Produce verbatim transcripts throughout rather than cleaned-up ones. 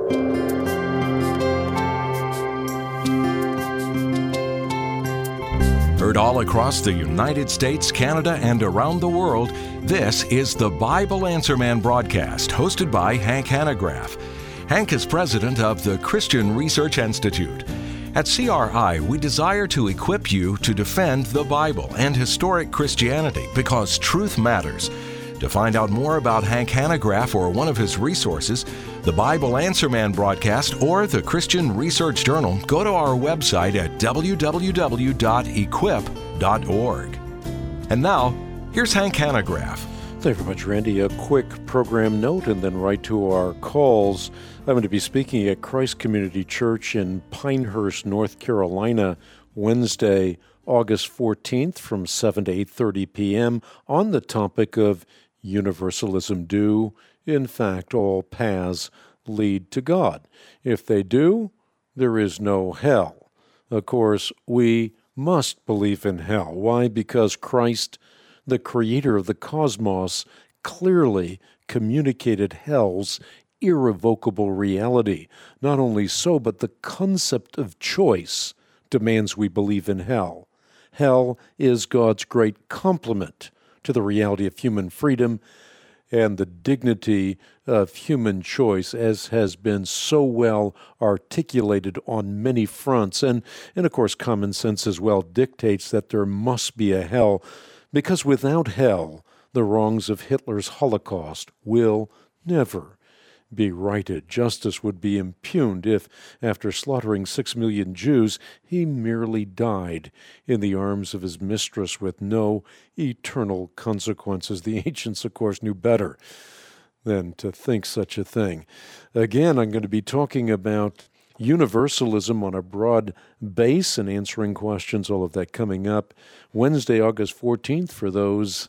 Heard all across the United States, Canada, and around the world, this is the Bible Answer Man broadcast, hosted by Hank Hanegraaff. Hank is president of the Christian Research Institute. At C R I, we desire to equip you to defend the Bible and historic Christianity because truth matters. To find out more about Hank Hanegraaff or one of his resources, the Bible Answer Man broadcast, or the Christian Research Journal, go to our website at w w w dot equip dot org. And now, here's Hank Hanegraaff. Thank you very much, Randy. A quick program note and then right to our calls. I'm going to be speaking at Christ Community Church in Pinehurst, North Carolina, Wednesday, August fourteenth from seven to eight thirty p.m. on the topic of Universalism. Do, in fact, all paths lead to God? If they do, there is no hell. Of course, we must believe in hell. Why? Because Christ, the creator of the cosmos, clearly communicated hell's irrevocable reality. Not only so, but the concept of choice demands we believe in hell. Hell is God's great complement to the reality of human freedom and the dignity of human choice, as has been so well articulated on many fronts. And, and of course, common sense as well dictates that there must be a hell, because without hell, the wrongs of Hitler's Holocaust will never be righted. Justice would be impugned if, after slaughtering six million Jews, he merely died in the arms of his mistress with no eternal consequences. The ancients, of course, knew better than to think such a thing. Again, I'm going to be talking about universalism on a broad base and answering questions, all of that coming up Wednesday, August fourteenth, for those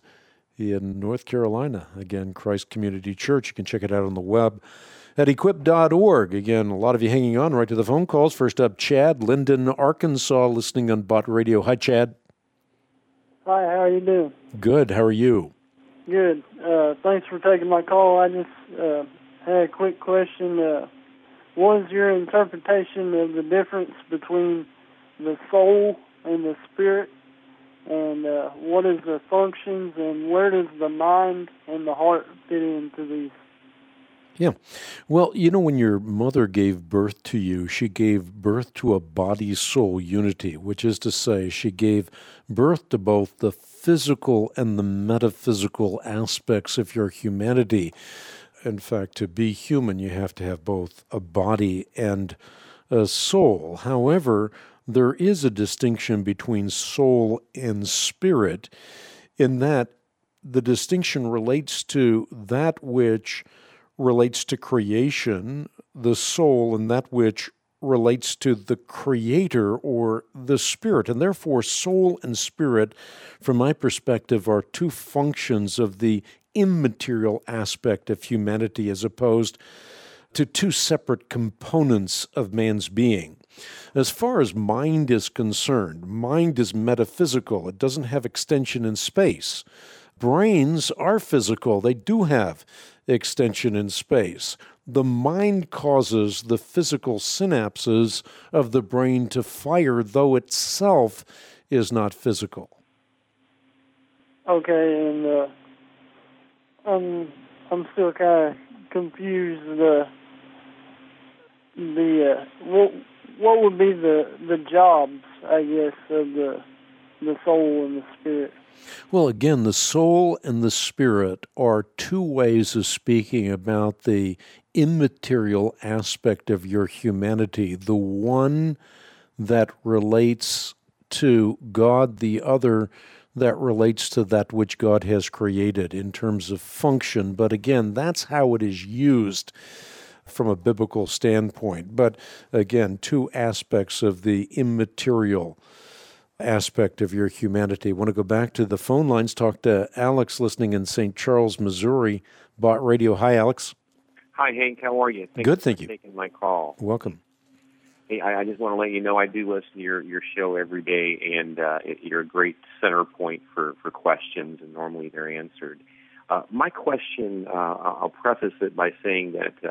in North Carolina. Again, Christ Community Church. You can check it out on the web at equip dot org. Again, a lot of you hanging on right to the phone calls. First up, Chad, Linden, Arkansas, listening on Bott Radio. Hi, Chad. Hi, how are you doing? Good. How are you? Good. Uh, thanks for taking my call. I just uh, had a quick question. Uh, what is your interpretation of the difference between the soul and the spirit? And uh, what is the functions, and where does the mind and the heart fit into these? Yeah. Well, you know, when your mother gave birth to you, she gave birth to a body-soul unity, which is to say she gave birth to both the physical and the metaphysical aspects of your humanity. In fact, to be human, you have to have both a body and a soul. However, there is a distinction between soul and spirit in that the distinction relates to that which relates to creation, the soul, and that which relates to the creator or the spirit. And therefore, soul and spirit, from my perspective, are two functions of the immaterial aspect of humanity as opposed to two separate components of man's being. As far as mind is concerned, mind is metaphysical. It doesn't have extension in space. Brains are physical. They do have extension in space. The mind causes the physical synapses of the brain to fire, though itself is not physical. Okay, and uh, I'm, I'm still kind of confused. Uh, the uh, what what would be the, the jobs, I guess, of the the soul and the spirit? Well, again, the soul and the spirit are two ways of speaking about the immaterial aspect of your humanity. The one that relates to God, the other that relates to that which God has created in terms of function. But again, that's how it is used from a biblical standpoint. But again, two aspects of the immaterial aspect of your humanity. I want to go back to the phone lines, talk to Alex listening in Saint Charles, Missouri, Bott Radio. Hi, Alex. Hi, Hank. How are you? Thank Good, you thank for you. taking my call. Welcome. Hey, I, I just want to let you know I do listen to your, your show every day, and uh, it, you're a great center point for, for questions, and normally they're answered. Uh, my question, uh, I'll preface it by saying that uh,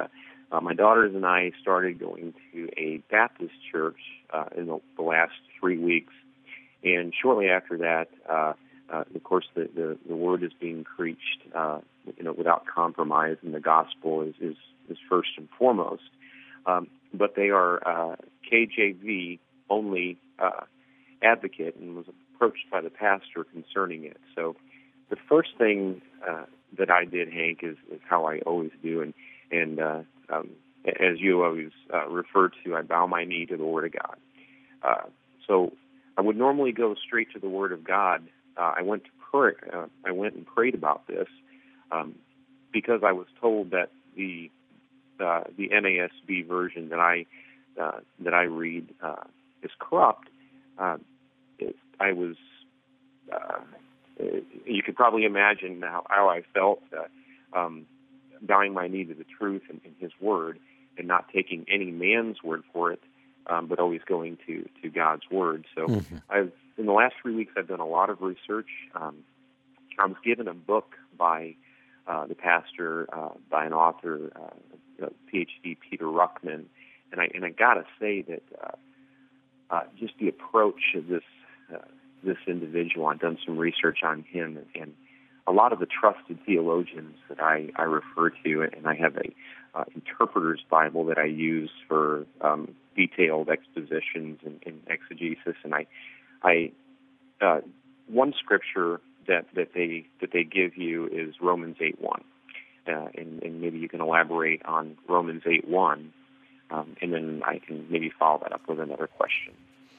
uh, my daughters and I started going to a Baptist church uh, in the, the last three weeks. And shortly after that, uh, uh, of course, the, the, the word is being preached, uh, you know, without compromise, and the gospel is, is, is first and foremost. Um, but they are uh, K J V only uh, advocate, and was approached by the pastor concerning it. So the first thing uh, that I did, Hank, is, is how I always do, and and uh, um, as you always uh, refer to, I bow my knee to the Word of God. Uh, so I would normally go straight to the Word of God. Uh, I went to pray, uh, I went and prayed about this um, because I was told that the uh, the N A S B version that I uh, that I read uh, is corrupt. Uh, it, I was uh, you could probably imagine how, how I felt uh, um, bowing my knee to the truth and, and His Word, and not taking any man's word for it, um, but always going to, to God's Word. So mm-hmm. I've in the last three weeks, I've done a lot of research. Um, I was given a book by uh, the pastor, uh, by an author, uh, P H D Peter Ruckman, and I and I gotta say that uh, uh, just the approach of this uh, this individual. I've done some research on him, and, and a lot of the trusted theologians that I, I refer to, and I have a uh, interpreter's Bible that I use for um, detailed expositions and, and exegesis, and I. I uh, one scripture that, that they that they give you is Romans eight one, uh, and, and maybe you can elaborate on Romans eight one, um, and then I can maybe follow that up with another question.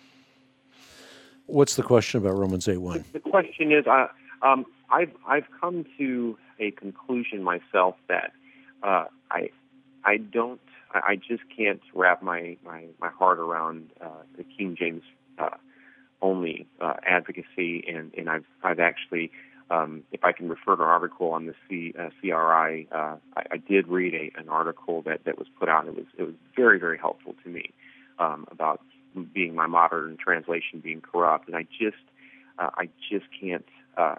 What's the question about Romans eight one? The, the question is, uh, um, I've I've come to a conclusion myself that uh, I I don't I, I just can't wrap my, my, my heart around uh, the King James Uh, only uh, advocacy, and, and I've I've actually, um, if I can refer to an article on the C, uh, C R I, uh, I, I did read a, an article that, that was put out. It was it was very very helpful to me um, about being my modern translation being corrupt, and I just uh, I just can't uh,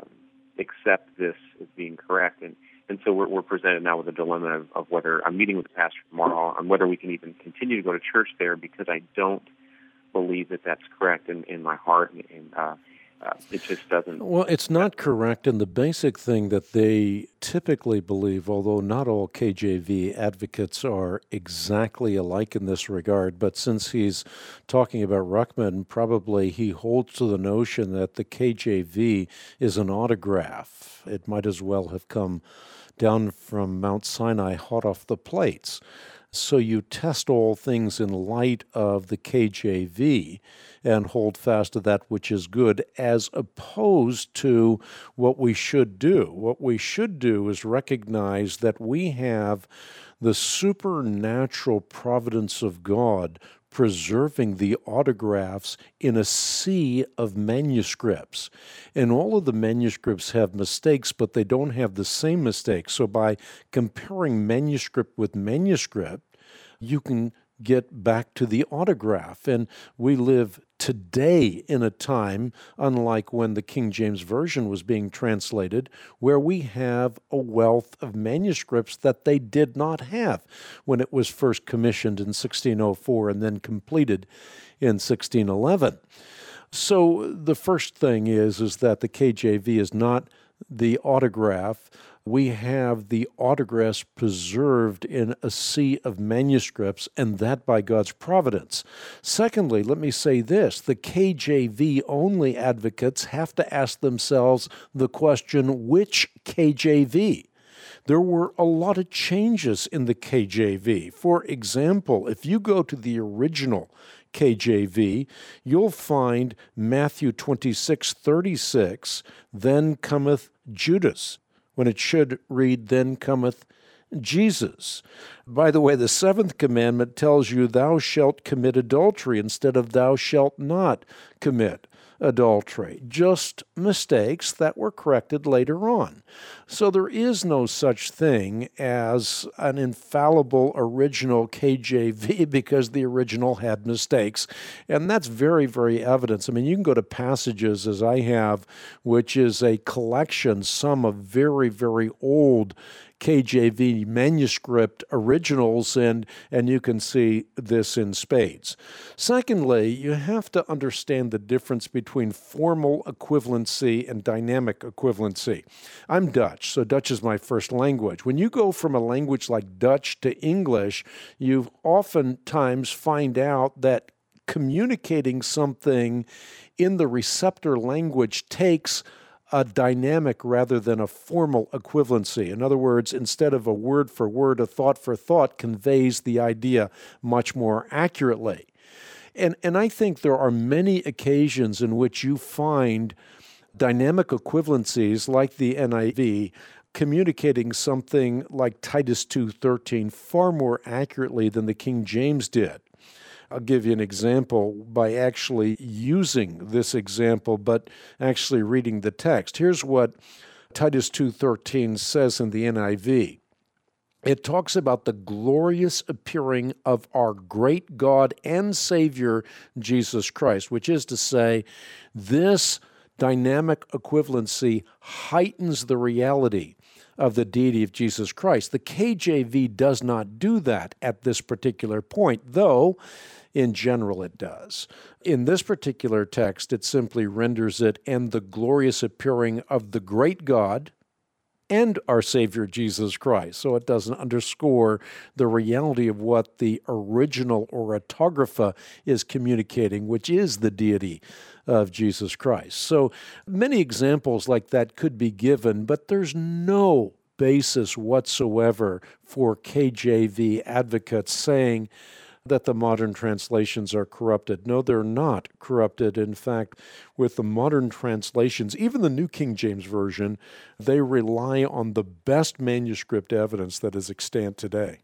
accept this as being correct, and and so we're, we're presented now with a dilemma of, of whether I'm meeting with the pastor tomorrow on whether we can even continue to go to church there, because I don't believe that that's correct in, in my heart, and, and uh, uh, it just doesn't. Well, it's not correct, and the basic thing that they typically believe, although not all K J V advocates are exactly alike in this regard, but since he's talking about Ruckman, probably he holds to the notion that the K J V is an autograph. It might as well have come down from Mount Sinai hot off the plates. So you test all things in light of the K J V and hold fast to that which is good, as opposed to what we should do. What we should do is recognize that we have the supernatural providence of God preserving the autographs in a sea of manuscripts. And all of the manuscripts have mistakes, but they don't have the same mistakes. So by comparing manuscript with manuscript, you can get back to the autograph. And we live today in a time, unlike when the King James Version was being translated, where we have a wealth of manuscripts that they did not have when it was first commissioned in sixteen oh four and then completed in sixteen eleven. So the first thing is, is that the K J V is not the autograph. We have the autographs preserved in a sea of manuscripts, and that by God's providence. Secondly, let me say this. The K J V-only advocates have to ask themselves the question, which K J V? There were a lot of changes in the K J V. For example, if you go to the original K J V, you'll find Matthew twenty-six thirty-six, then cometh Judas, when it should read, then cometh Jesus. By the way, the seventh commandment tells you, thou shalt commit adultery, instead of thou shalt not commit adultery. Just mistakes that were corrected later on. So there is no such thing as an infallible original K J V, because the original had mistakes. And that's very, very evident. I mean, you can go to Passages, as I have, which is a collection, some of very, very old K J V manuscript originals, and, and you can see this in spades. Secondly, you have to understand the difference between formal equivalency and dynamic equivalency. I'm Dutch, so Dutch is my first language. When you go from a language like Dutch to English, you oftentimes find out that communicating something in the receptor language takes a dynamic rather than a formal equivalency. In other words, instead of a word for word, a thought for thought conveys the idea much more accurately. And, and I think there are many occasions in which you find dynamic equivalencies like the N I V communicating something like Titus two thirteen far more accurately than the King James did. I'll give you an example by actually using this example, but actually reading the text. Here's what Titus two thirteen says in the N I V. It talks about the glorious appearing of our great God and Savior, Jesus Christ, which is to say, this dynamic equivalency heightens the reality of the deity of Jesus Christ. The K J V does not do that at this particular point, though in general it does. In this particular text, it simply renders it, and the glorious appearing of the great God and our Savior Jesus Christ. So it doesn't underscore the reality of what the original orthographa is communicating, which is the deity of Jesus Christ. So many examples like that could be given, but there's no basis whatsoever for K J V advocates saying that the modern translations are corrupted. No, they're not corrupted. In fact, with the modern translations, even the New King James Version, they rely on the best manuscript evidence that is extant today.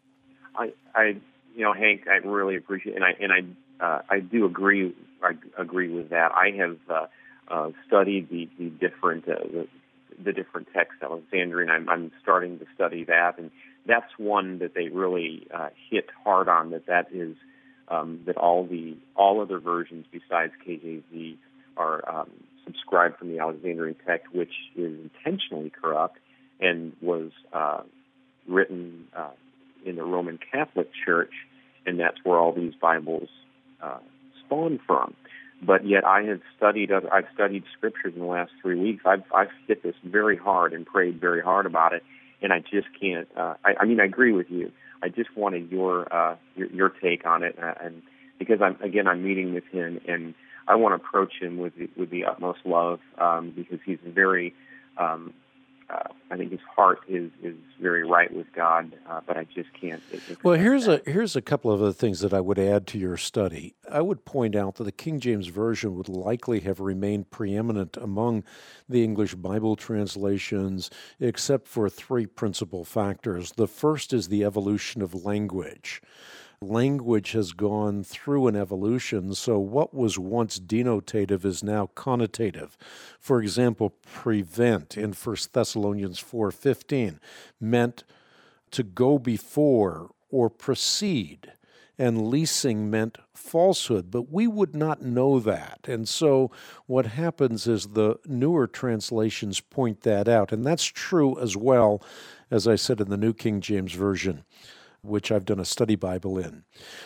I, I you know, Hank, I really appreciate, and I and I, uh, I do agree. I agree with that. I have uh, uh, studied the the different uh, the, the different texts, Alexandrian. I'm, I'm starting to study that, and that's one that they really uh, hit hard on. That that is um, that all the all other versions besides K J V are um, subscribed from the Alexandrian text, which is intentionally corrupt and was uh, written uh, in the Roman Catholic Church, and that's where all these Bibles uh, spawned from. But yet, I have studied other, I've studied scriptures in the last three weeks. I've I've hit this very hard and prayed very hard about it. And I just can't. Uh, I, I mean, I agree with you. I just wanted your uh, your, your take on it, uh, and because I'm again, I'm meeting with him, and I want to approach him with the, with the utmost love um, because he's very. Um, uh, I think his heart is, is very right with God, uh, but I just can't. It, well, here's that. a here's a couple of other things that I would add to your study. I would point out that the King James Version would likely have remained preeminent among the English Bible translations, except for three principal factors. The first is the evolution of language. Language has gone through an evolution, so what was once denotative is now connotative. For example, prevent in First Thessalonians four fifteen meant to go before or proceed, and leasing meant falsehood, but we would not know that. And so what happens is the newer translations point that out, and that's true as well, as I said, in the New King James Version, which I've done a study Bible in.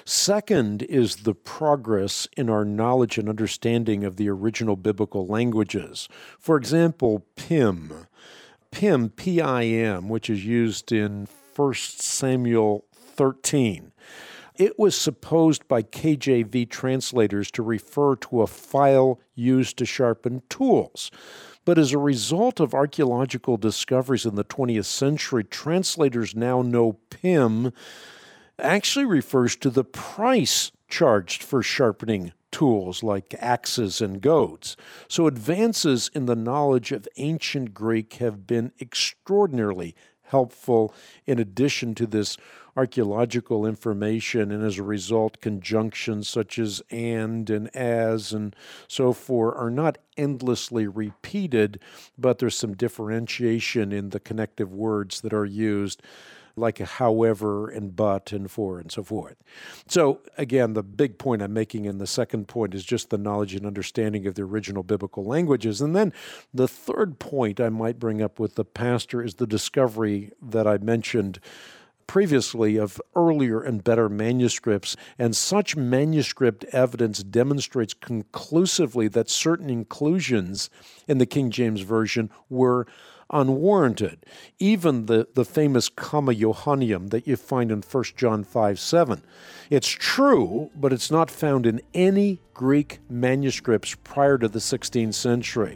Second is the progress in our knowledge and understanding of the original biblical languages. For example, P I M, P I M, P I M, which is used in First Samuel thirteen. It was supposed by K J V translators to refer to a file used to sharpen tools. But as a result of archaeological discoveries in the twentieth century, translators now know P I M actually refers to the price charged for sharpening tools like axes and goads. So advances in the knowledge of ancient Greek have been extraordinarily helpful in addition to this archaeological information, and as a result, conjunctions such as and and as and so forth are not endlessly repeated, but there's some differentiation in the connective words that are used. like a however and but and for and so forth. So again, the big point I'm making in the second point is just the knowledge and understanding of the original biblical languages. And then the third point I might bring up with the pastor is the discovery that I mentioned previously of earlier and better manuscripts, and such manuscript evidence demonstrates conclusively that certain inclusions in the King James Version were unwarranted. Even the, the famous comma Johannium that you find in First John five seven. It's true, but it's not found in any Greek manuscripts prior to the sixteenth century.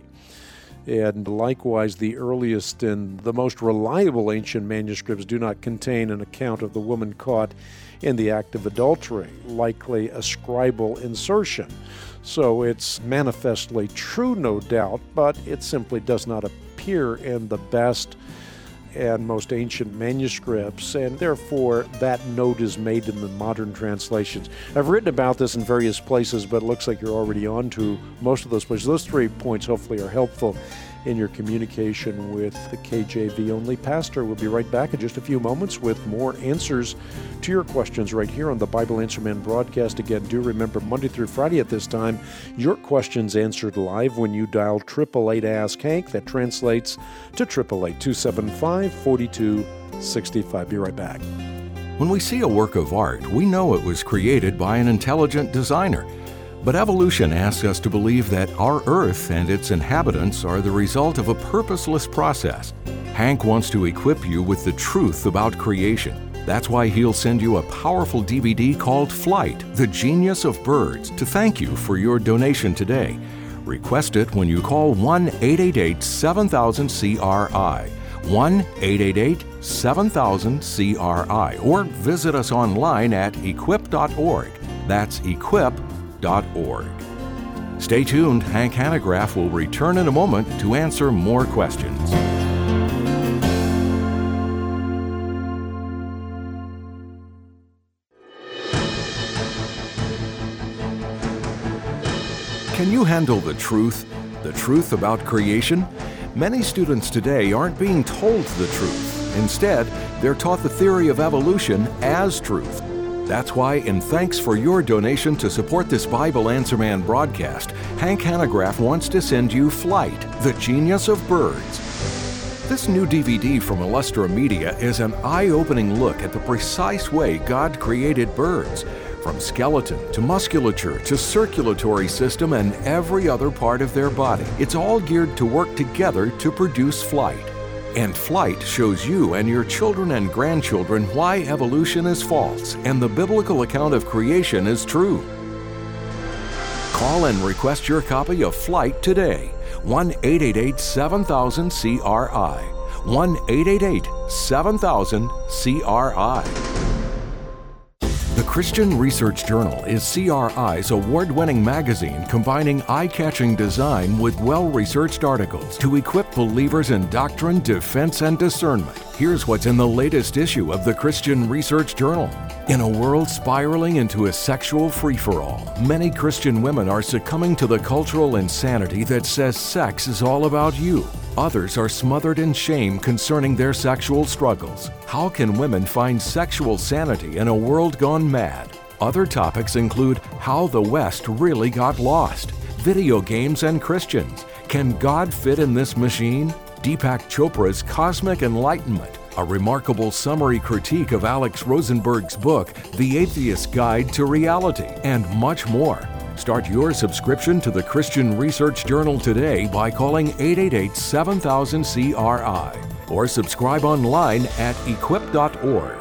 And likewise, the earliest and the most reliable ancient manuscripts do not contain an account of the woman caught in the act of adultery, likely a scribal insertion. So it's manifestly true, no doubt, but it simply does not appear in the best and most ancient manuscripts, and therefore that note is made in the modern translations. I've written about this in various places, but it looks like you're already on to most of those places. Those three points hopefully are helpful in your communication with the K J V-only pastor. We'll be right back in just a few moments with more answers to your questions right here on the Bible Answer Man broadcast. Again, do remember Monday through Friday at this time, your questions answered live when you dial eight eight eight ask Hank. That translates to eight eight eight, two seven five, four two six five. Be right back. When we see a work of art, we know it was created by an intelligent designer. But evolution asks us to believe that our Earth and its inhabitants are the result of a purposeless process. Hank wants to equip you with the truth about creation. That's why he'll send you a powerful D V D called Flight, The Genius of Birds, to thank you for your donation today. Request it when you call one eight eight eight, seven thousand, C R I, one eight eight eight, seven thousand, C R I, or visit us online at equip dot org. That's equip dot org. Stay tuned. Hank Hanegraaff will return in a moment to answer more questions. Can you handle the truth? The truth about creation? Many students today aren't being told the truth. Instead, they're taught the theory of evolution as truth. That's why, in thanks for your donation to support this Bible Answer Man broadcast, Hank Hanegraaff wants to send you Flight, The Genius of Birds. This new D V D from Illustra Media is an eye-opening look at the precise way God created birds, from skeleton to musculature to circulatory system and every other part of their body. It's all geared to work together to produce flight. And Flight shows you and your children and grandchildren why evolution is false and the biblical account of creation is true. Call and request your copy of Flight today. one eight eight eight, seven thousand, C R I. one eight eight eight, seven thousand, C R I. The Christian Research Journal is C R I's award-winning magazine combining eye-catching design with well-researched articles to equip believers in doctrine, defense, and discernment. Here's what's in the latest issue of the Christian Research Journal. In a world spiraling into a sexual free-for-all, many Christian women are succumbing to the cultural insanity that says sex is all about you. Others are smothered in shame concerning their sexual struggles. How can women find sexual sanity in a world gone mad? Other topics include how the West really got lost, video games and Christians. Can God fit in this machine? Deepak Chopra's Cosmic Enlightenment, a remarkable summary critique of Alex Rosenberg's book, The Atheist's Guide to Reality, and much more. Start your subscription to the Christian Research Journal today by calling eight eight eight, seven thousand, C R I or subscribe online at equip dot org.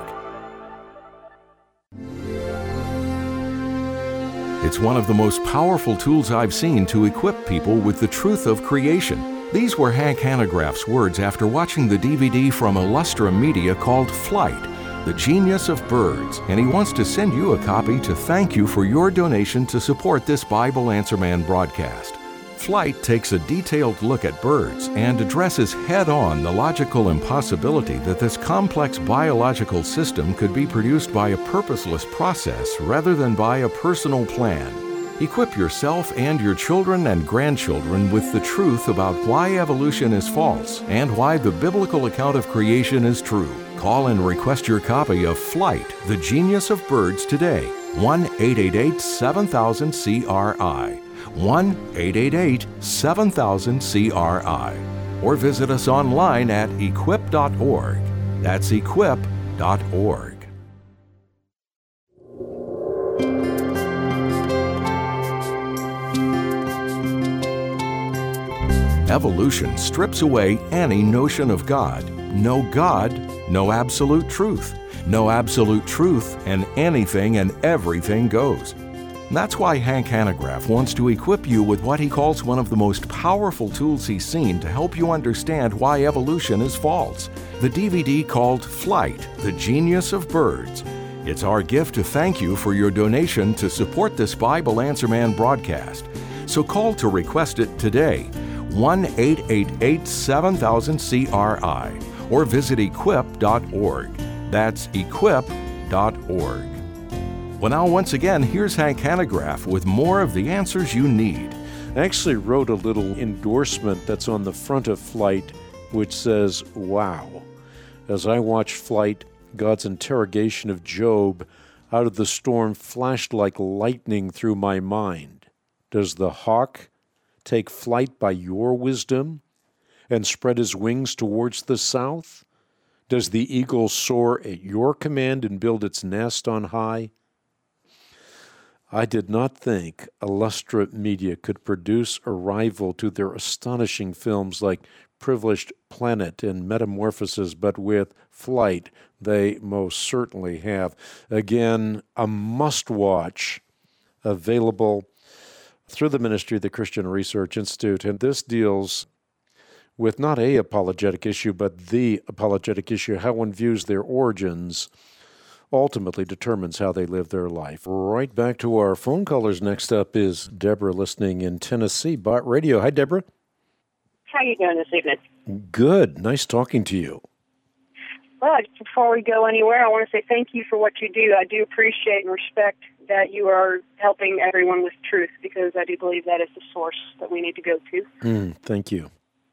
It's one of the most powerful tools I've seen to equip people with the truth of creation. These were Hank Hanegraaff's words after watching the D V D from Illustra Media called Flight, The Genius of Birds, and he wants to send you a copy to thank you for your donation to support this Bible Answer Man broadcast. Flight takes a detailed look at birds and addresses head-on the logical impossibility that this complex biological system could be produced by a purposeless process rather than by a personal plan. Equip yourself and your children and grandchildren with the truth about why evolution is false and why the biblical account of creation is true. Call and request your copy of Flight, The Genius of Birds today. one eight eight eight seven thousand C R I. one eight eight eight seven thousand C R I. Or visit us online at equip dot org. That's equip dot org. Evolution strips away any notion of God. No God, no absolute truth. No absolute truth, and anything and everything goes. That's why Hank Hanegraaff wants to equip you with what he calls one of the most powerful tools he's seen to help you understand why evolution is false. The D V D called Flight, The Genius of Birds. It's our gift to thank you for your donation to support this Bible Answer Man broadcast. So call to request it today, one eight eight eight seven thousand C R I, or visit equip dot org. That's equip dot org. Well, now, once again, here's Hank Hanegraaff with more of the answers you need. I actually wrote a little endorsement that's on the front of Flight, which says, "Wow." As I watched Flight, God's interrogation of Job out of the storm flashed like lightning through my mind. Does the hawk take flight by your wisdom and spread his wings towards the south? Does the eagle soar at your command and build its nest on high? I did not think Illustra Media could produce a rival to their astonishing films like Privileged Planet and Metamorphosis, but with Flight, they most certainly have. Again, a must-watch, available through the ministry of the Christian Research Institute, and this deals with not a apologetic issue, but the apologetic issue. How one views their origins ultimately determines how they live their life. Right back to our phone callers. Next up is Deborah, listening in Tennessee. Bot Radio. Hi, Deborah. How are you doing this evening? Good. Nice talking to you. Well, before we go anywhere, I want to say thank you for what you do. I do appreciate and respect that you are helping everyone with truth, because I do believe that is the source that we need to go to. Mm, thank you.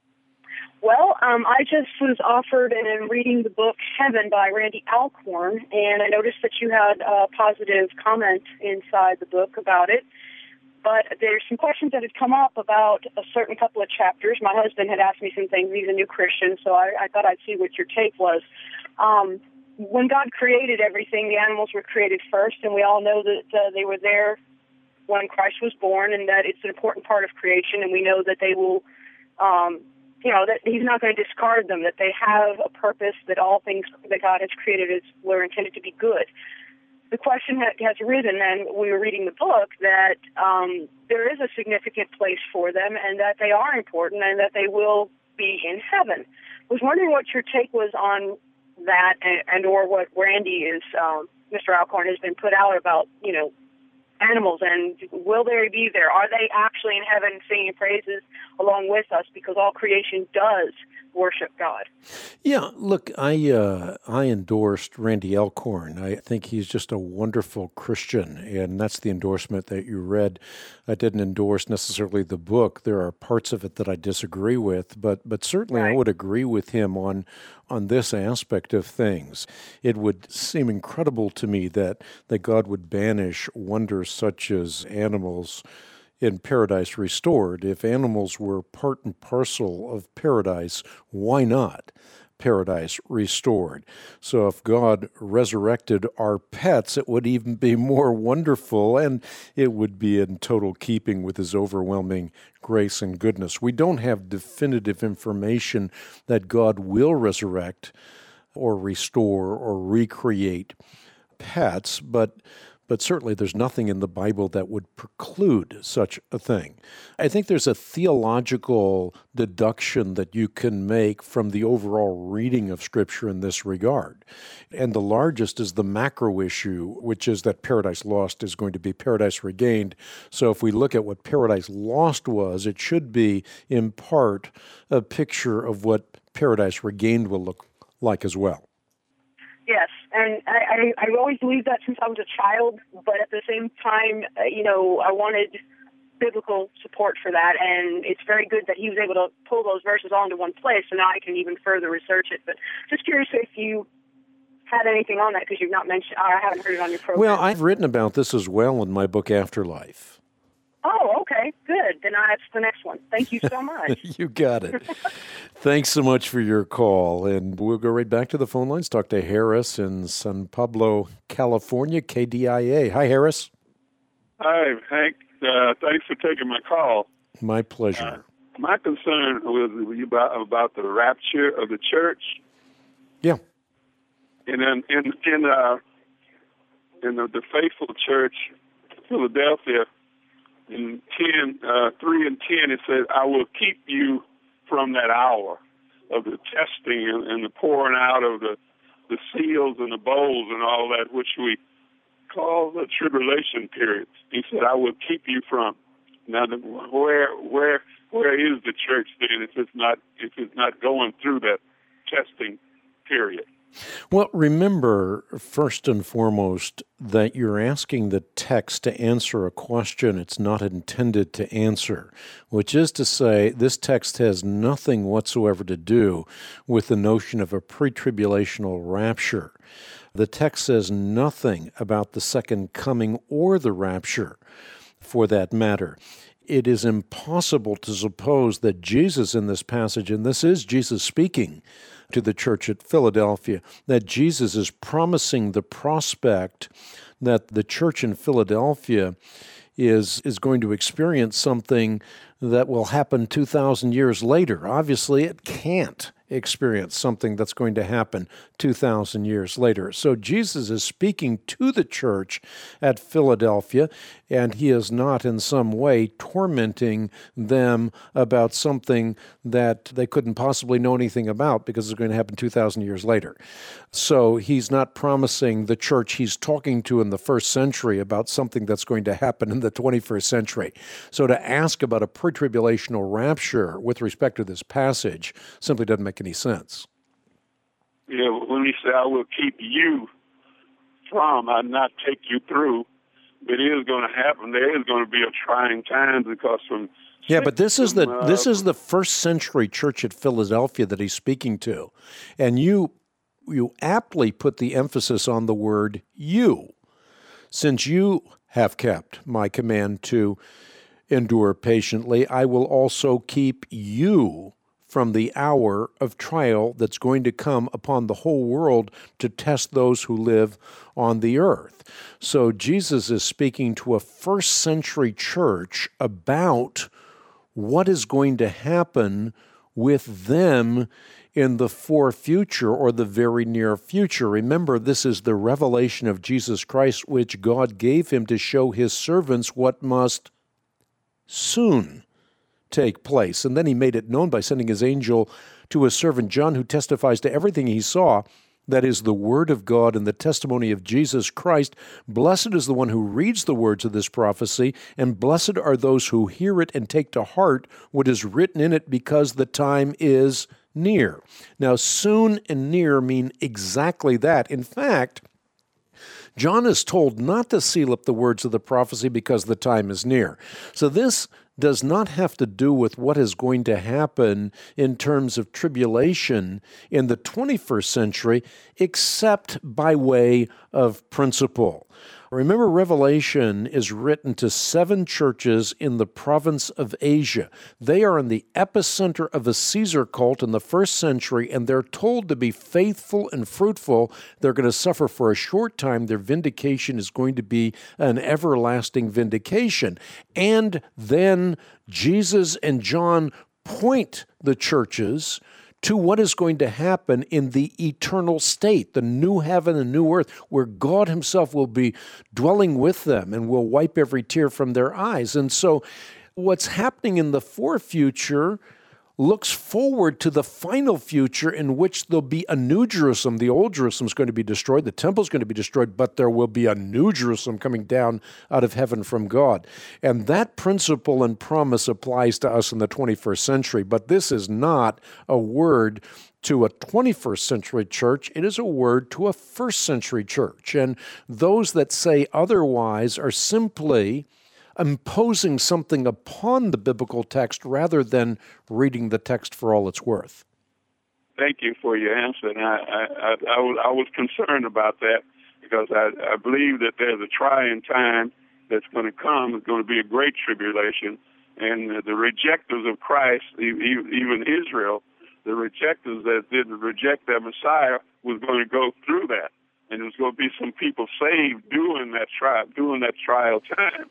Well, um, I just was offered and am reading the book Heaven by Randy Alcorn, and I noticed that you had a positive comment inside the book about it. But there's some questions that had come up about a certain couple of chapters. My husband had asked me some things. He's a new Christian, so I, I thought I'd see what your take was. Um, when God created everything, the animals were created first, and we all know that uh, they were there when Christ was born, and that it's an important part of creation, and we know that they will... Um, You know, that he's not going to discard them, that they have a purpose, that all things that God has created is, were intended to be good. The question that has arisen, and we were reading the book, that um, there is a significant place for them and that they are important and that they will be in heaven. I was wondering what your take was on that, and, and or what Randy is, um, Mister Alcorn has been put out about, you know, animals, and will they be there? Are they actually in heaven singing praises along with us, because all creation does worship God? Yeah, look, I uh, I endorsed Randy Alcorn. I think he's just a wonderful Christian, and that's the endorsement that you read. I didn't endorse necessarily the book. There are parts of it that I disagree with, but but certainly right. I would agree with him on on this aspect of things. It would seem incredible to me that, that God would banish wonders such as animals in Paradise Restored. If animals were part and parcel of paradise, why not Paradise Restored? So if God resurrected our pets, it would even be more wonderful, and it would be in total keeping with his overwhelming grace and goodness. We don't have definitive information that God will resurrect or restore or recreate pets, but But certainly there's nothing in the Bible that would preclude such a thing. I think there's a theological deduction that you can make from the overall reading of Scripture in this regard. And the largest is the macro issue, which is that Paradise Lost is going to be Paradise Regained. So if we look at what Paradise Lost was, it should be, in part, a picture of what Paradise Regained will look like as well. Yes, And I, I, I always believed that since I was a child, but at the same time, uh, you know, I wanted biblical support for that, and it's very good that he was able to pull those verses all into one place, so now I can even further research it. But just curious if you had anything on that, because you've not mentioned, I haven't heard it on your program. Well, I've written about this as well in my book, Afterlife. Oh, okay, good. Then that's the next one. Thank you so much. You got it. Thanks so much for your call, and we'll go right back to the phone lines, talk to Harris in San Pablo, California, K D I A. Hi, Harris. Hi, Hank. Uh, thanks for taking my call. My pleasure. Uh, my concern was about, about the rapture of the church. Yeah. And then in in uh, in the, the faithful church, Philadelphia, in ten, uh, three and ten, it says, "I will keep you from that hour of the testing and, and the pouring out of the the seals and the bowls and all that, which we call the tribulation period." He said, "I will keep you from." Now, the, where where where is the church then if it's not if it's not going through that testing period? Well, remember, first and foremost, that you're asking the text to answer a question it's not intended to answer, which is to say this text has nothing whatsoever to do with the notion of a pre-tribulational rapture. The text says nothing about the second coming or the rapture, for that matter. It is impossible to suppose that Jesus in this passage, and this is Jesus speaking to the church at Philadelphia, that Jesus is promising the prospect that the church in Philadelphia is is going to experience something that will happen two thousand years later. Obviously, it can't experience something that's going to happen two thousand years later. So Jesus is speaking to the church at Philadelphia, and he is not in some way tormenting them about something that they couldn't possibly know anything about because it's going to happen two thousand years later. So he's not promising the church he's talking to in the first century about something that's going to happen in the twenty-first century. So to ask about a pre-tribulational rapture with respect to this passage simply doesn't make any sense. Yeah, when he said, "I will keep you from," I not take you through, but it is going to happen. There is going to be a trying time because from yeah, but this is the uh, this is the first century church at Philadelphia that he's speaking to, and you you aptly put the emphasis on the word "you," since you have kept my command to endure patiently, I will also keep you from the hour of trial that's going to come upon the whole world to test those who live on the earth. So Jesus is speaking to a first century church about what is going to happen with them in the fore future or the very near future. Remember, this is the revelation of Jesus Christ, which God gave him to show his servants what must soon take place. And then he made it known by sending his angel to his servant John, who testifies to everything he saw. That is the word of God and the testimony of Jesus Christ. Blessed is the one who reads the words of this prophecy, and blessed are those who hear it and take to heart what is written in it, because the time is near. Now, soon and near mean exactly that. In fact, John is told not to seal up the words of the prophecy because the time is near. So this does not have to do with what is going to happen in terms of tribulation in the twenty-first century, except by way of principle. Remember, Revelation is written to seven churches in the province of Asia. They are in the epicenter of a Caesar cult in the first century, and they're told to be faithful and fruitful. They're going to suffer for a short time. Their vindication is going to be an everlasting vindication. And then Jesus and John point the churches to what is going to happen in the eternal state, the new heaven and new earth, where God himself will be dwelling with them and will wipe every tear from their eyes. And so what's happening in the fore future looks forward to the final future in which there'll be a new Jerusalem. The old Jerusalem is going to be destroyed, the temple is going to be destroyed, but there will be a new Jerusalem coming down out of heaven from God. And that principle and promise applies to us in the twenty-first century, but this is not a word to a twenty-first century church. It is a word to a first century church. And those that say otherwise are simply imposing something upon the biblical text rather than reading the text for all it's worth. Thank you for your answer. And I, I, I, I, was, I was concerned about that because I, I believe that there's a trying time that's going to come. It's going to be a great tribulation. And the rejectors of Christ, even Israel, the rejectors that didn't reject their Messiah was going to go through that. And there's going to be some people saved during that trial, during that trial time.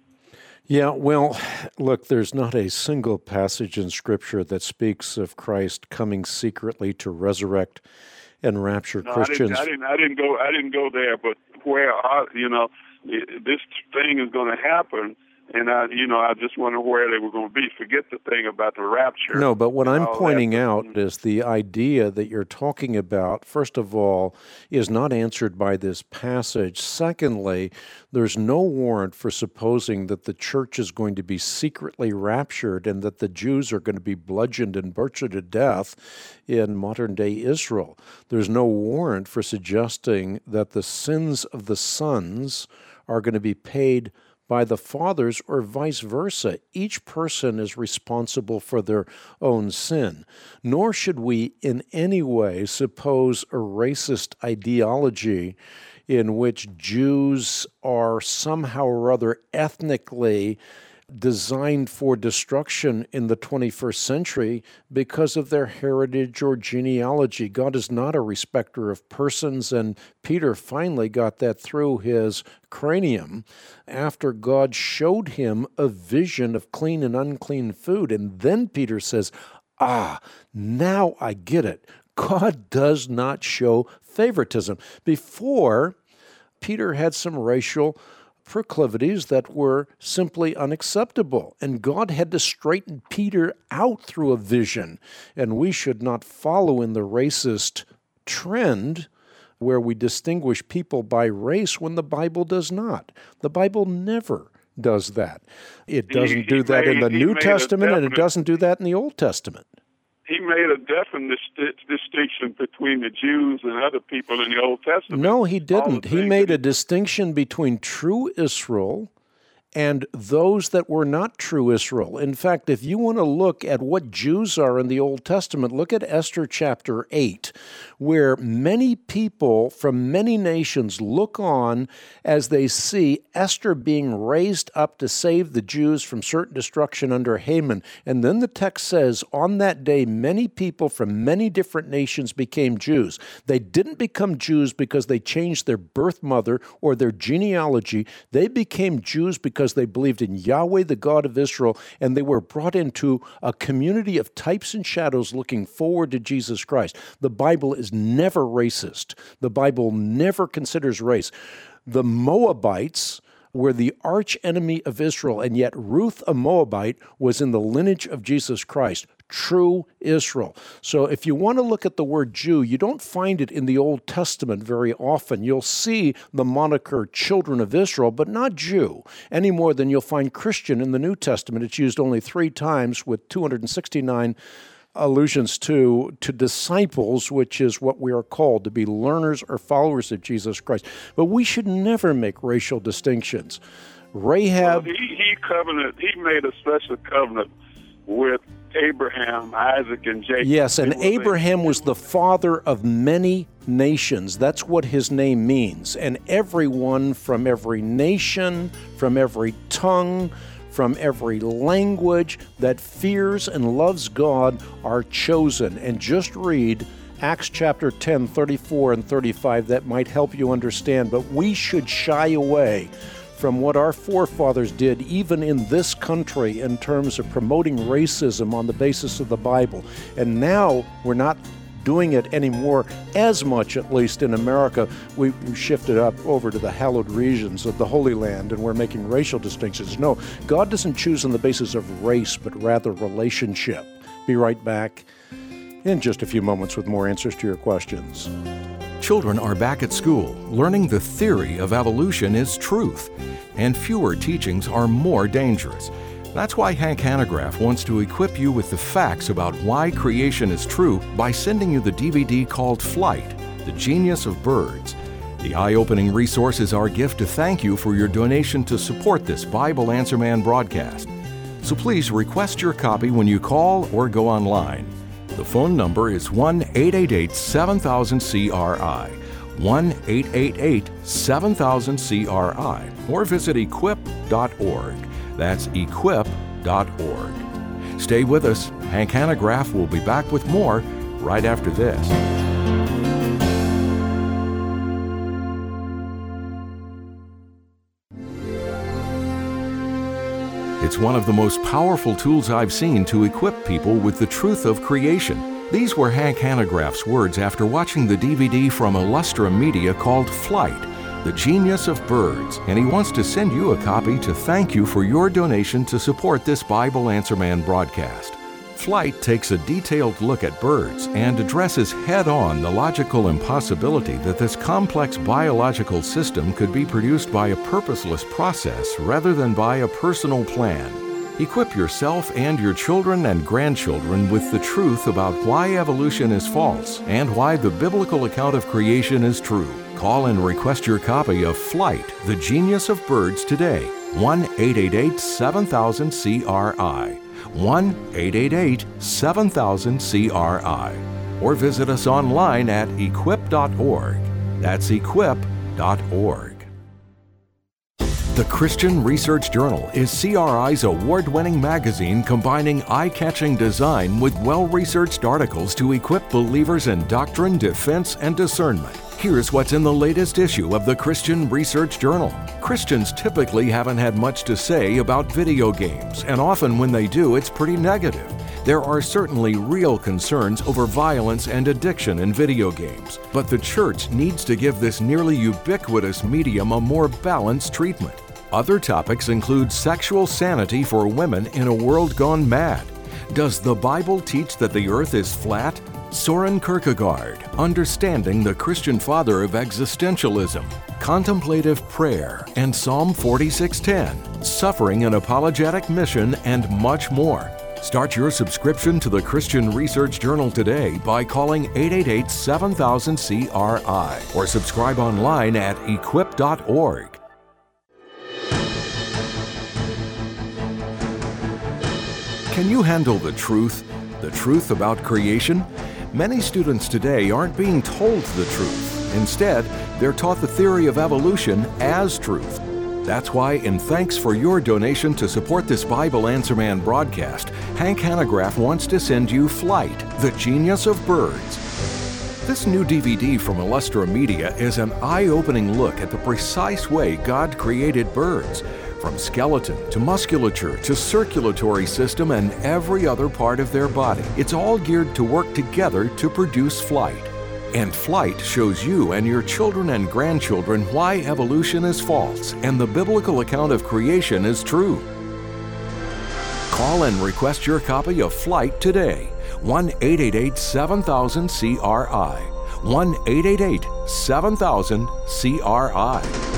Yeah, well, look, there's not a single passage in Scripture that speaks of Christ coming secretly to resurrect and rapture no, Christians. I didn't, I didn't. I didn't go. I didn't go there. But where are, you know, this thing is going to happen, and I, you know, I just wonder where they were going to be. Forget the thing about the rapture. No, but what I'm pointing that. out is the idea that you're talking about, first of all, is not answered by this passage. Secondly, there's no warrant for supposing that the church is going to be secretly raptured and that the Jews are going to be bludgeoned and butchered to death in modern-day Israel. There's no warrant for suggesting that the sins of the sons are going to be paid by the fathers or vice versa. Each person is responsible for their own sin. Nor should we in any way suppose a racist ideology in which Jews are somehow or other ethnically designed for destruction in the twenty-first century because of their heritage or genealogy. God is not a respecter of persons, and Peter finally got that through his cranium after God showed him a vision of clean and unclean food. And then Peter says, ah, now I get it. God does not show favoritism. Before, Peter had some racial proclivities that were simply unacceptable, and God had to straighten Peter out through a vision. And we should not follow in the racist trend where we distinguish people by race when the Bible does not. The Bible never does that. It doesn't he, do he that made, in the New Testament, definite, and it doesn't do that in the Old Testament. He made a definite distinction between the Jews and other people in the Old Testament. No, he didn't. He made a distinction between true Israel and those that were not true Israel. In fact, if you want to look at what Jews are in the Old Testament, look at Esther chapter eight, where many people from many nations look on as they see Esther being raised up to save the Jews from certain destruction under Haman. And then the text says, on that day, many people from many different nations became Jews. They didn't become Jews because they changed their birth mother or their genealogy. They became Jews because they believed in Yahweh, the God of Israel, and they were brought into a community of types and shadows looking forward to Jesus Christ. The Bible is never racist. The Bible never considers race. The Moabites were the arch enemy of Israel, and yet Ruth, a Moabite, was in the lineage of Jesus Christ, true Israel. So if you want to look at the word Jew, you don't find it in the Old Testament very often. You'll see the moniker children of Israel, but not Jew, any more than you'll find Christian in the New Testament. It's used only three times with two hundred sixty-nine allusions to, to disciples, which is what we are called, to be learners or followers of Jesus Christ. But we should never make racial distinctions. Rahab... Well, he, he covenant. He made a special covenant with Abraham, Isaac, and Jacob. Yes, and Abraham was the father of many nations. That's what his name means. And everyone from every nation, from every tongue, from every language that fears and loves God are chosen. And just read Acts chapter ten, thirty-four and thirty-five. That might help you understand. But we should shy away from what our forefathers did, even in this country, in terms of promoting racism on the basis of the Bible. And now we're not doing it anymore as much, at least in America. We've shifted up over to the hallowed regions of the Holy Land, and we're making racial distinctions. No, God doesn't choose on the basis of race, but rather relationship. Be right back in just a few moments with more answers to your questions. Children are back at school, learning the theory of evolution is truth, and fewer teachings are more dangerous. That's why Hank Hanegraaff wants to equip you with the facts about why creation is true by sending you the D V D called Flight, The Genius of Birds. The eye-opening resource is our gift to thank you for your donation to support this Bible Answer Man broadcast. So please request your copy when you call or go online. The phone number is one eight eight eight, seven thousand, C R I, one eight eight eight, seven thousand, C R I, or visit equip dot org. That's equip dot org. Stay with us. Hank Hanegraaff will be back with more right after this. It's one of the most powerful tools I've seen to equip people with the truth of creation. These were Hank Hanegraaff's words after watching the D V D from Illustra Media called Flight, The Genius of Birds, and he wants to send you a copy to thank you for your donation to support this Bible Answer Man broadcast. Flight takes a detailed look at birds and addresses head-on the logical impossibility that this complex biological system could be produced by a purposeless process rather than by a personal plan. Equip yourself and your children and grandchildren with the truth about why evolution is false and why the biblical account of creation is true. Call and request your copy of Flight, The Genius of Birds today. one eight eight eight, seven thousand, C R I. one eight eight eight, seven thousand, C R I. Or visit us online at equip dot org. That's equip dot org. The Christian Research Journal is C R I's award-winning magazine combining eye-catching design with well-researched articles to equip believers in doctrine, defense, and discernment. Here's what's in the latest issue of the Christian Research Journal. Christians typically haven't had much to say about video games, and often when they do, it's pretty negative. There are certainly real concerns over violence and addiction in video games, but the church needs to give this nearly ubiquitous medium a more balanced treatment. Other topics include sexual sanity for women in a world gone mad. Does the Bible teach that the earth is flat? Soren Kierkegaard, Understanding the Christian Father of Existentialism, Contemplative Prayer, and Psalm forty-six ten, Suffering an Apologetic Mission, and much more. Start your subscription to the Christian Research Journal today by calling eight eight eight, seven thousand, C R I or subscribe online at equip dot org. Can you handle the truth? The truth about creation? Many students today aren't being told the truth. Instead, they're taught the theory of evolution as truth. That's why, in thanks for your donation to support this Bible Answer Man broadcast, Hank Hanegraaff wants to send you Flight, The Genius of Birds. This new D V D from Illustra Media is an eye-opening look at the precise way God created birds, from skeleton to musculature to circulatory system and every other part of their body. It's all geared to work together to produce flight. And Flight shows you and your children and grandchildren why evolution is false and the biblical account of creation is true. Call and request your copy of Flight today. one eight eight eight, seven thousand, C R I. one eight eight eight, seven thousand, C R I.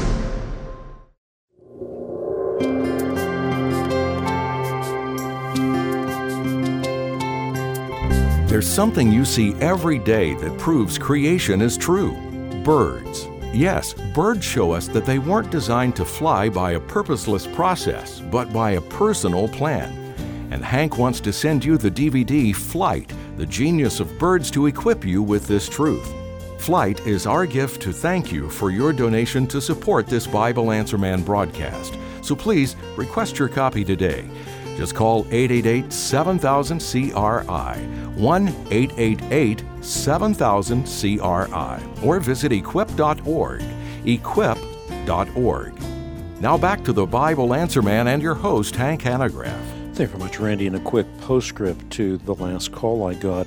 There's something you see every day that proves creation is true. Birds. Yes, birds show us that they weren't designed to fly by a purposeless process, but by a personal plan. And Hank wants to send you the D V D Flight, The Genius of Birds, to equip you with this truth. Flight is our gift to thank you for your donation to support this Bible Answer Man broadcast. So please request your copy today. Just call eight eight eight, seven thousand, C R I, one eight eight eight, seven thousand, C R I, or visit equip dot org, equip dot org. Now back to the Bible Answer Man and your host, Hank Hanegraaff. Thank you very much, Randy. And a quick postscript to the last call I got.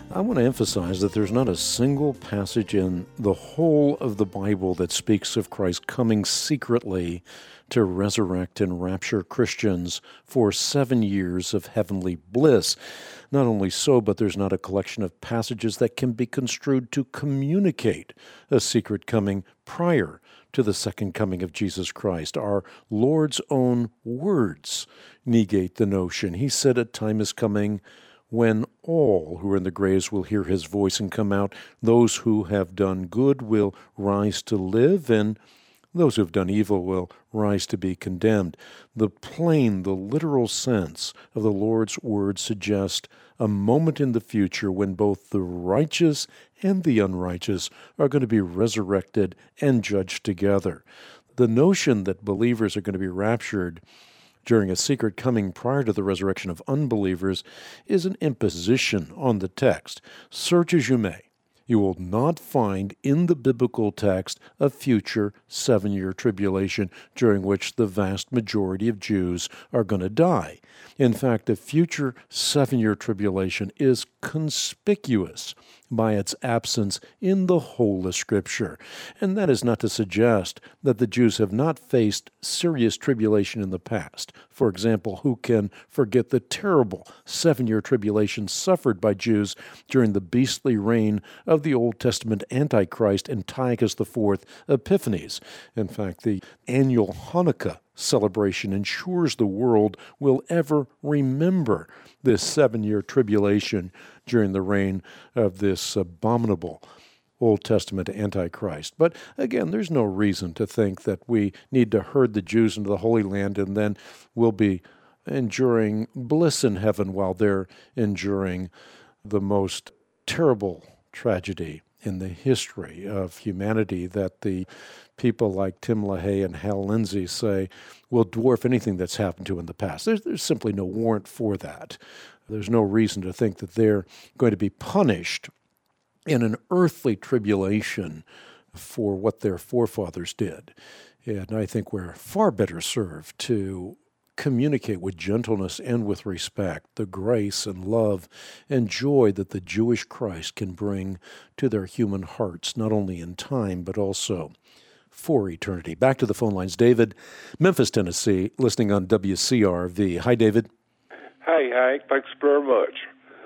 I want to emphasize that there's not a single passage in the whole of the Bible that speaks of Christ coming secretly to resurrect and rapture Christians for seven years of heavenly bliss. Not only so, but there's not a collection of passages that can be construed to communicate a secret coming prior to the second coming of Jesus Christ. Our Lord's own words negate the notion. He said a time is coming when all who are in the graves will hear his voice and come out. Those who have done good will rise to live, and those who have done evil will rise to be condemned. The plain, the literal sense of the Lord's words suggest a moment in the future when both the righteous and the unrighteous are going to be resurrected and judged together. The notion that believers are going to be raptured during a secret coming prior to the resurrection of unbelievers is an imposition on the text. Search as you may, you will not find in the biblical text a future seven-year tribulation during which the vast majority of Jews are going to die. In fact, a future seven-year tribulation is conspicuous by its absence in the whole of Scripture. And that is not to suggest that the Jews have not faced serious tribulation in the past. For example, who can forget the terrible seven-year tribulation suffered by Jews during the beastly reign of the Old Testament Antichrist Antiochus the Fourth Epiphanes? In fact, the annual Hanukkah celebration ensures the world will ever remember this seven-year tribulation during the reign of this abominable Old Testament Antichrist. But again, there's no reason to think that we need to herd the Jews into the Holy Land and then we'll be enduring bliss in heaven while they're enduring the most terrible tragedy in the history of humanity that the people like Tim LaHaye and Hal Lindsey say will dwarf anything that's happened to in the past. There's, there's simply no warrant for that. There's no reason to think that they're going to be punished in an earthly tribulation for what their forefathers did. And I think we're far better served to communicate with gentleness and with respect the grace and love and joy that the Jewish Christ can bring to their human hearts, not only in time, but also for eternity. Back to the phone lines. David, Memphis, Tennessee, listening on W C R V. Hi, David. Hey, Hank. Thanks very much.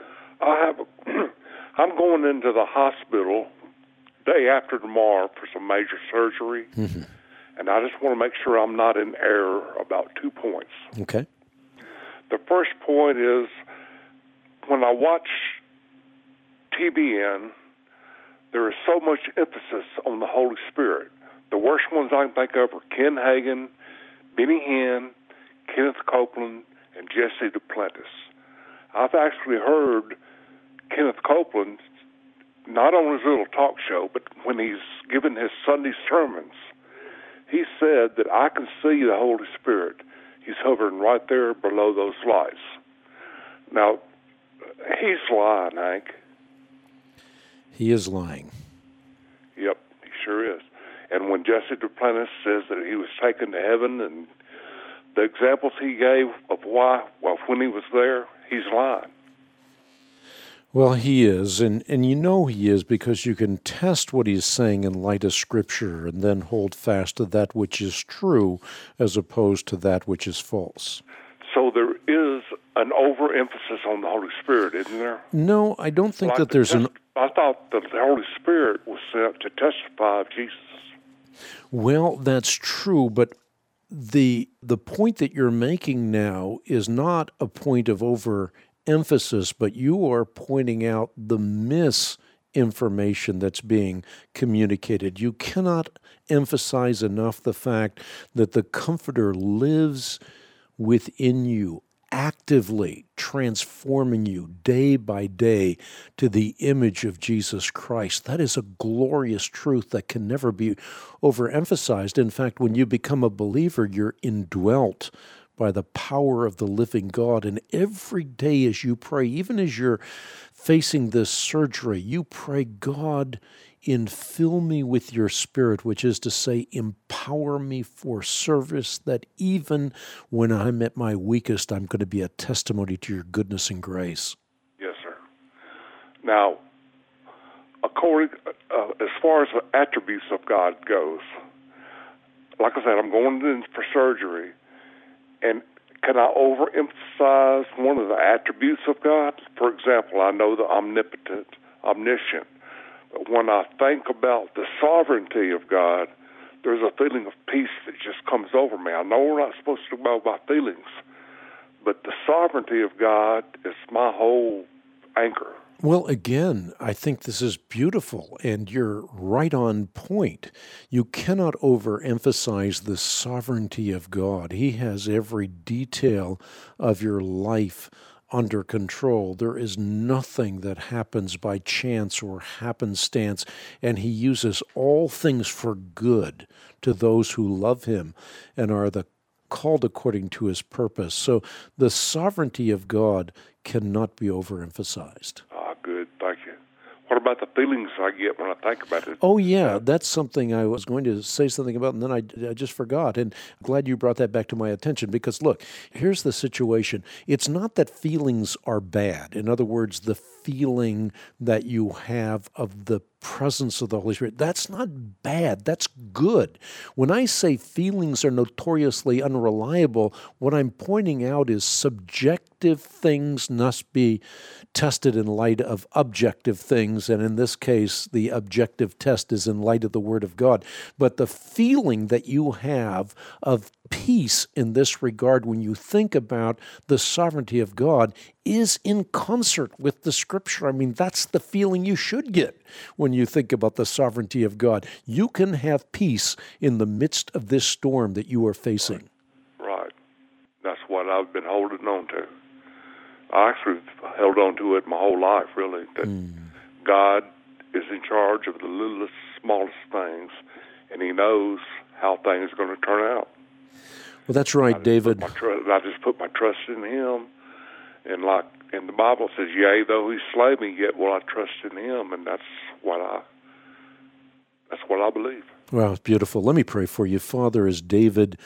I have a, I'm going into the hospital day after tomorrow for some major surgery, mm-hmm. and I just want to make sure I'm not in error about two points. Okay. The first point is when I watch T B N, there is so much emphasis on the Holy Spirit. The worst ones I can think of are Ken Hagin, Benny Hinn, Kenneth Copeland, and Jesse Duplantis. I've actually heard Kenneth Copeland, not on his little talk show, but when he's given his Sunday sermons, he said that I can see the Holy Spirit. He's hovering right there below those lights. Now, he's lying, Hank. He is lying. Yep, he sure is. And when Jesse Duplantis says that he was taken to heaven and the examples he gave of why, well, when he was there, he's lying. Well, he is, and, and you know he is because you can test what he's saying in light of Scripture and then hold fast to that which is true as opposed to that which is false. So there is an overemphasis on the Holy Spirit, isn't there? No, I don't think like that there's test- an... I thought that the Holy Spirit was sent to testify of Jesus. Well, that's true, but the the point that you're making now is not a point of overemphasis, but you are pointing out the misinformation that's being communicated. You cannot emphasize enough the fact that the Comforter lives within you, actively transforming you day by day to the image of Jesus Christ. That is a glorious truth that can never be overemphasized. In fact, when you become a believer, you're indwelt by the power of the living God. And every day as you pray, even as you're facing this surgery, you pray, God, infill me with your Spirit, which is to say, empower me for service, that even when I'm at my weakest, I'm going to be a testimony to your goodness and grace. Yes, sir. Now, according uh, as far as the attributes of God goes, like I said, I'm going in for surgery, and can I overemphasize one of the attributes of God? For example, I know the omnipotent, omniscient. But when I think about the sovereignty of God, there's a feeling of peace that just comes over me. I know we're not supposed to go by feelings, but the sovereignty of God is my whole anchor. Well, again, I think this is beautiful, and you're right on point. You cannot overemphasize the sovereignty of God. He has every detail of your life under control. There is nothing that happens by chance or happenstance, and He uses all things for good to those who love Him and are the called according to His purpose. So the sovereignty of God cannot be overemphasized. Ah, good. Thank you. What about the feelings I get when I think about it? Oh, yeah, that's something I was going to say something about, and then I, I just forgot. And I'm glad you brought that back to my attention, because, look, here's the situation. It's not that feelings are bad. In other words, the feeling that you have of the presence of the Holy Spirit, that's not bad. That's good. When I say feelings are notoriously unreliable, what I'm pointing out is subjective things must be tested in light of objective things, and in this case, the objective test is in light of the Word of God. But the feeling that you have of peace in this regard when you think about the sovereignty of God is in concert with the Scripture. I mean, that's the feeling you should get when you think about the sovereignty of God. You can have peace in the midst of this storm that you are facing. Right. That's what I've been holding on to. I actually held on to it my whole life, really, that mm. God is in charge of the littlest, smallest things, and He knows how things are going to turn out. Well, that's right, I David. Tr- I just put my trust in Him, and like, and the Bible says, "Yea, though He slay me, yet will I trust in Him," and that's what I, that's what I believe. Wow, it's beautiful. Let me pray for you, Father. As David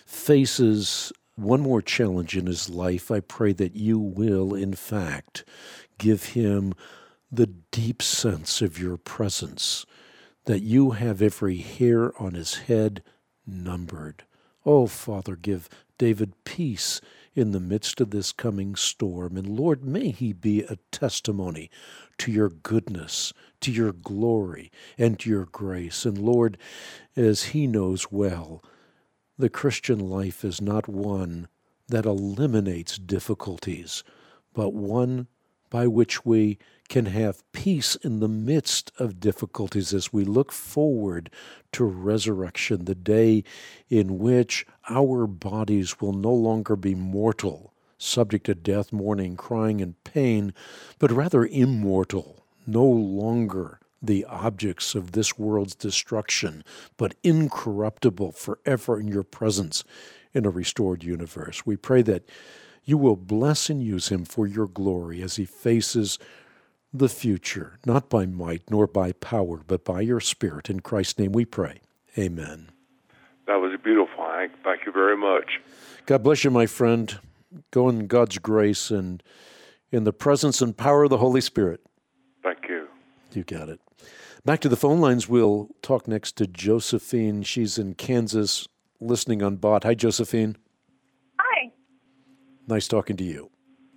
faces one more challenge in his life, I pray that you will, in fact, give him the deep sense of your presence, that you have every hair on his head numbered. Oh, Father, give David peace in the midst of this coming storm. And Lord, may he be a testimony to your goodness, to your glory, and to your grace. And Lord, as he knows well, the Christian life is not one that eliminates difficulties, but one by which we can have peace in the midst of difficulties as we look forward to resurrection, the day in which our bodies will no longer be mortal, subject to death, mourning, crying, and pain, but rather immortal, no longer the objects of this world's destruction, but incorruptible forever in your presence in a restored universe. We pray that you will bless and use him for your glory as he faces the future, not by might nor by power, but by your Spirit. In Christ's name we pray. Amen. That was beautiful, Hank. Thank you very much. God bless you, my friend. Go in God's grace and in the presence and power of the Holy Spirit. Thank you. You got it. Back to the phone lines. We'll talk next to Josephine. She's in Kansas, listening on B O T. Hi, Josephine. Hi. Nice talking to you.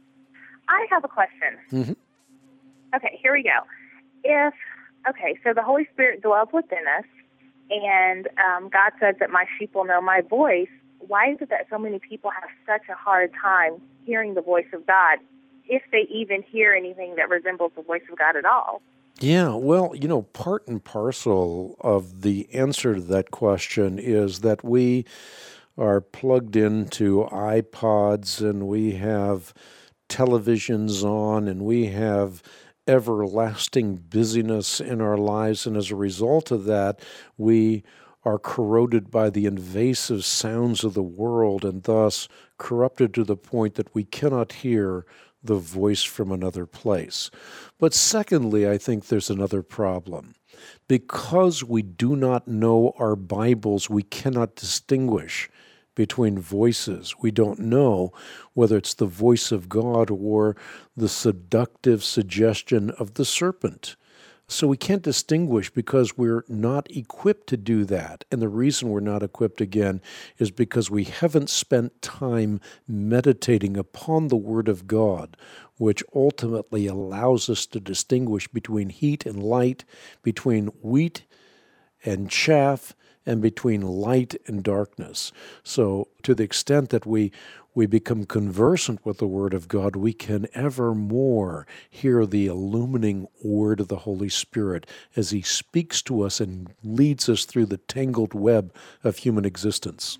I have a question. Mm-hmm. Okay, here we go. If, okay, so the Holy Spirit dwells within us, and um, God says that my sheep will know my voice. Why is it that so many people have such a hard time hearing the voice of God, if they even hear anything that resembles the voice of God at all? Yeah, well, you know, part and parcel of the answer to that question is that we are plugged into iPods and we have televisions on and we have everlasting busyness in our lives. And as a result of that, we are corroded by the invasive sounds of the world and thus corrupted to the point that we cannot hear the voice from another place. But secondly, I think there's another problem. Because we do not know our Bibles, we cannot distinguish between voices. We don't know whether it's the voice of God or the seductive suggestion of the serpent. So we can't distinguish because we're not equipped to do that. And the reason we're not equipped, again, is because we haven't spent time meditating upon the Word of God, which ultimately allows us to distinguish between heat and light, between wheat and chaff, and between light and darkness. So to the extent that we we become conversant with the Word of God, we can ever more hear the illumining word of the Holy Spirit as He speaks to us and leads us through the tangled web of human existence.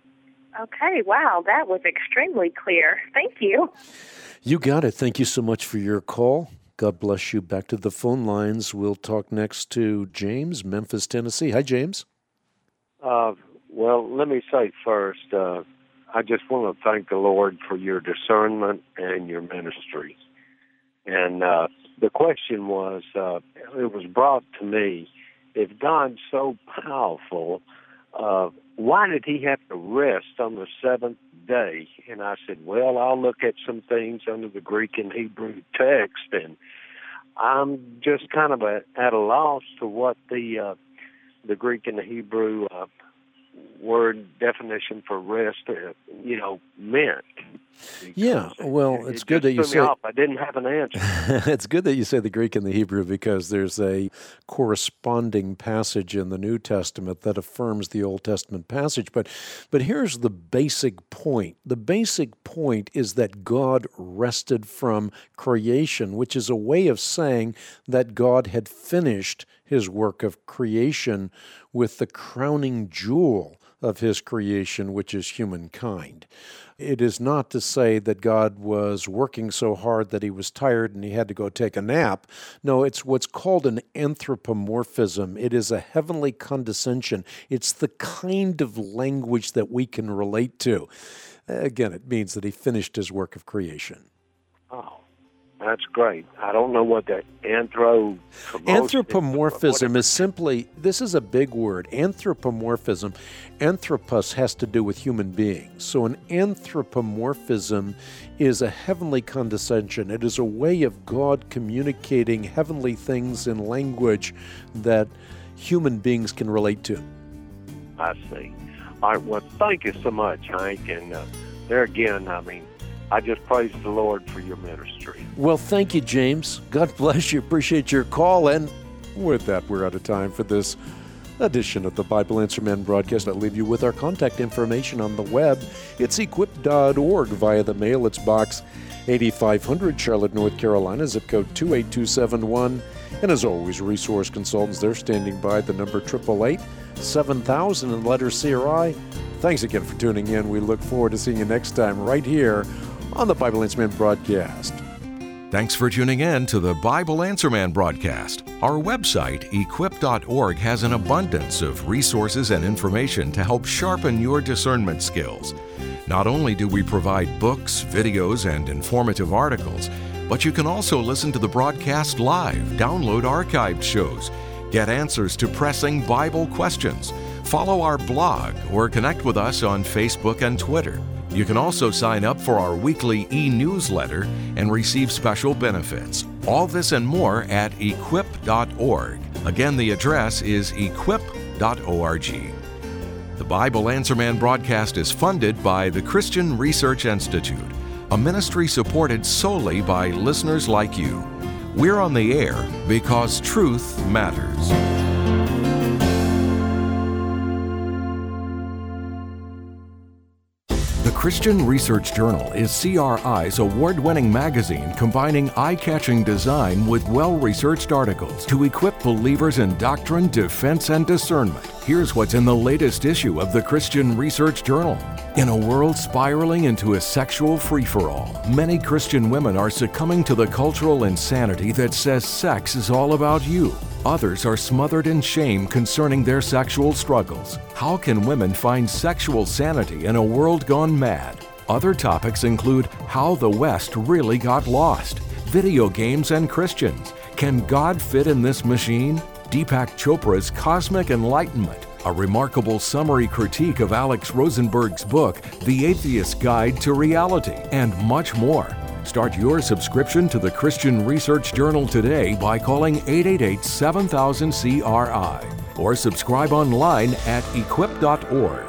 Okay, wow, that was extremely clear. Thank you. You got it. Thank you so much for your call. God bless you. Back to the phone lines. We'll talk next to James, Memphis, Tennessee. Hi, James. Uh, well, let me say first, uh, I just want to thank the Lord for your discernment and your ministry. And uh, the question was, uh, it was brought to me, if God's so powerful, uh, why did He have to rest on the seventh day? And I said, well, I'll look at some things under the Greek and Hebrew text, and I'm just kind of a, at a loss to what the uh, the Greek and the Hebrew uh, word definition for rest, uh, you know, meant. Yeah, well, it, it's it good that you threw me say. off. I didn't have an answer. It's good that you say the Greek and the Hebrew because there's a corresponding passage in the New Testament that affirms the Old Testament passage. But, but here's the basic point. The basic point is that God rested from creation, which is a way of saying that God had finished His work of creation with the crowning jewel of His creation, which is humankind. It is not to say that God was working so hard that He was tired and He had to go take a nap. No, it's what's called an anthropomorphism. It is a heavenly condescension. It's the kind of language that we can relate to. Again, it means that He finished His work of creation. Oh, that's great. I don't know what that anthro... Anthropomorphism is simply, this is a big word, anthropomorphism. Anthropos has to do with human beings. So an anthropomorphism is a heavenly condescension. It is a way of God communicating heavenly things in language that human beings can relate to. I see. All right, well, thank you so much, Hank. And uh, there again, I mean, I just praise the Lord for your ministry. Well, thank you, James. God bless you. Appreciate your call. And with that, we're out of time for this edition of the Bible Answer Man broadcast. I'll leave you with our contact information on the web. It's equip dot org via the mail. It's box eighty-five hundred, Charlotte, North Carolina, zip code two eight two seven one. And as always, resource consultants, they're standing by, the number eight eight eight, seven thousand and letter C R I. Thanks again for tuning in. We look forward to seeing you next time right here on the Bible Answer Man broadcast. Thanks for tuning in to the Bible Answer Man broadcast. Our website, equip dot org, has an abundance of resources and information to help sharpen your discernment skills. Not only do we provide books, videos, and informative articles, but you can also listen to the broadcast live, download archived shows, get answers to pressing Bible questions, follow our blog, or connect with us on Facebook and Twitter. You can also sign up for our weekly e-newsletter and receive special benefits. All this and more at equip dot org. Again, the address is equip dot org. The Bible Answer Man broadcast is funded by the Christian Research Institute, a ministry supported solely by listeners like you. We're on the air because truth matters. The Christian Research Journal is C R I's award-winning magazine combining eye-catching design with well-researched articles to equip believers in doctrine, defense, and discernment. Here's what's in the latest issue of the Christian Research Journal. In a world spiraling into a sexual free-for-all, many Christian women are succumbing to the cultural insanity that says sex is all about you. Others are smothered in shame concerning their sexual struggles. How can women find sexual sanity in a world gone mad? Other topics include how the West really got lost, video games and Christians. Can God fit in this machine? Deepak Chopra's Cosmic Enlightenment, a remarkable summary critique of Alex Rosenberg's book, The Atheist's Guide to Reality, and much more. Start your subscription to the Christian Research Journal today by calling eight eight eight, seven thousand, C R I or subscribe online at equip dot org.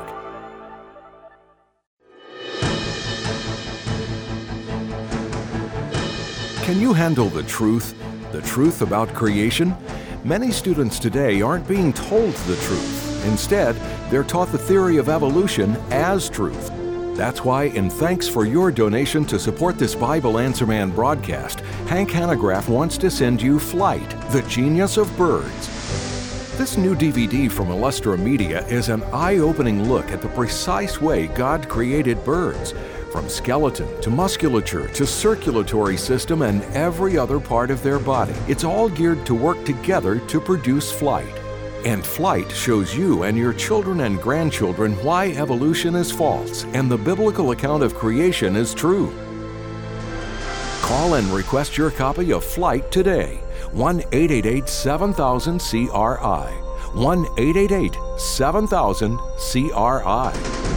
Can you handle the truth? The truth about creation? Many students today aren't being told the truth. Instead, they're taught the theory of evolution as truth. That's why, in thanks for your donation to support this Bible Answer Man broadcast, Hank Hanegraaff wants to send you Flight, the Genius of Birds. This new D V D from Illustra Media is an eye-opening look at the precise way God created birds, from skeleton to musculature to circulatory system and every other part of their body. It's all geared to work together to produce flight. And Flight shows you and your children and grandchildren why evolution is false and the biblical account of creation is true. Call and request your copy of Flight today. one eight eight eight, seven thousand, C R I. one eight eight eight, seven thousand, C R I.